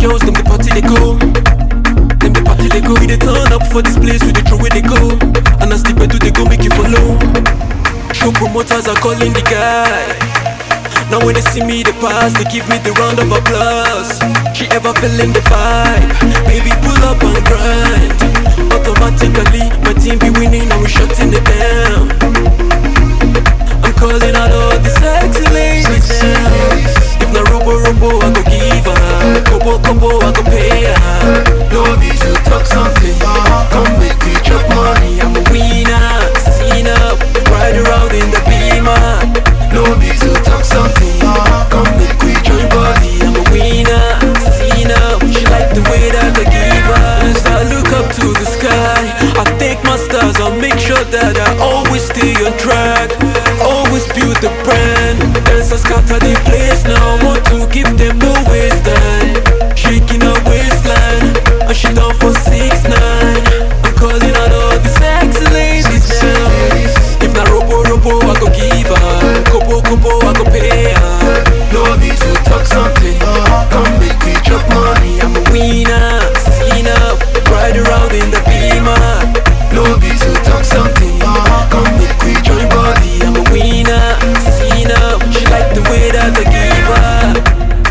girls, them the party they go. Them the party they go. We they turn up for this place, we they throw where they go. And as the bed do they go make you follow. Show promoters are calling the guy. Now when they see me they pass, they give me the round of applause. She ever feeling the vibe? Baby pull up and grind. Automatically my team be winning and we shutting it down. I'm calling out all the sexy ladies now. If not robo I go give her. Kobo I go pay her. No need to talk something. Come make me chop money. I'm a winner, seen up, ride around in the Beamer. No need to talk something. Come make me join body. I'm a winner, seen up. She like the way that I give her. As I look up to the sky, I thank my stars. I'll make sure that I always stay on track. Always build the brand. Dancers scatter the place now. Want to give them no waste time. Shaking her waistline, and she down for 6ix9ine. I'm calling out all the sexy ladies now. If not robo I go give her. Kobo I go pay her. No need to talk something. Come make me chop money. I'm a winner, seen up, ride around in the Beamer. No need to talk something. Come make me join body. I'm a winner, seen up. She like the way that I give her.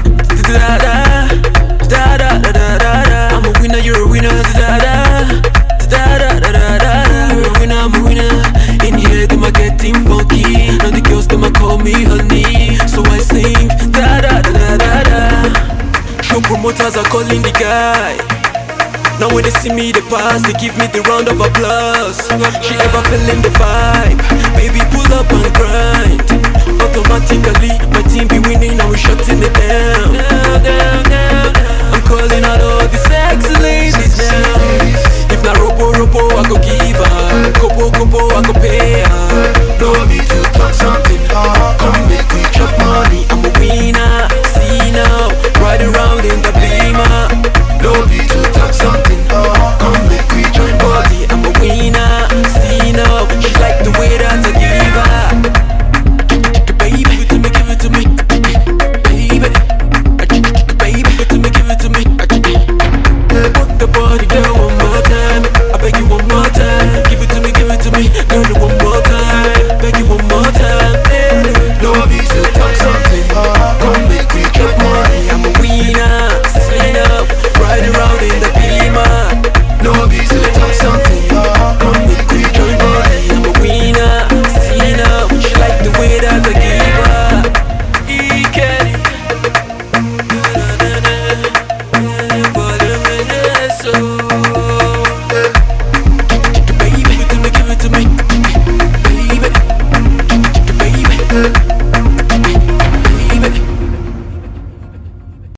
I'm a winner, you're a winner. You're a winner, I'm a winner. In here, them are getting funky. Now the girls, them are call me honey. So I sing Show promoters are calling the guy. Now when they see me they pass, they give me the round of applause. She ever feeling the vibe? Baby pull up and grind. Automatically my team be winning and we shutting it down. I'm calling out all the sexy ladies now. If not robo